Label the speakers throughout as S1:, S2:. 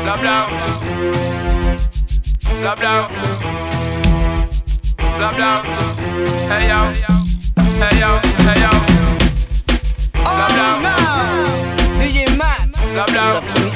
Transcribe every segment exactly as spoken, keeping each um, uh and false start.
S1: Blah blah. Blah blah. Blah blah. Hey yo. Hey yo. Hey yo. Blah blah.
S2: D J Matt.
S1: Blah blah.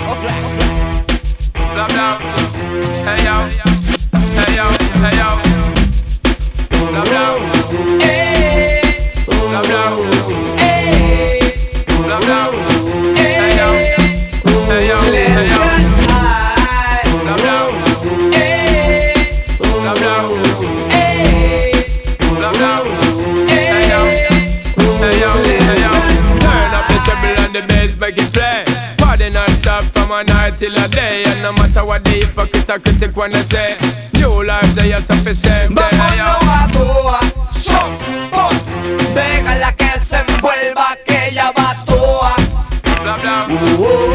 S1: Blah blah. Hey yo. Hey yo. Hey yo. Blah blah.
S2: Hey.
S1: Blah blah.
S2: Hey.
S1: Blah blah. Hey yo. Hey yo. Hey yo. Blah blah.
S2: Hey.
S1: Blah blah.
S2: Hey.
S1: Blah blah. Hey yo. Hey yo. Hey yo. Turn up the treble and the bass, make it play. Party non-stop from a night till a day. And no matter what they hypocrite or critic wanna say, new life they have to say.
S2: Vámonos a toa, show, pop. Déjala que se envuelva, que ella va a toa.
S1: Blah blah.
S2: Oh, oh.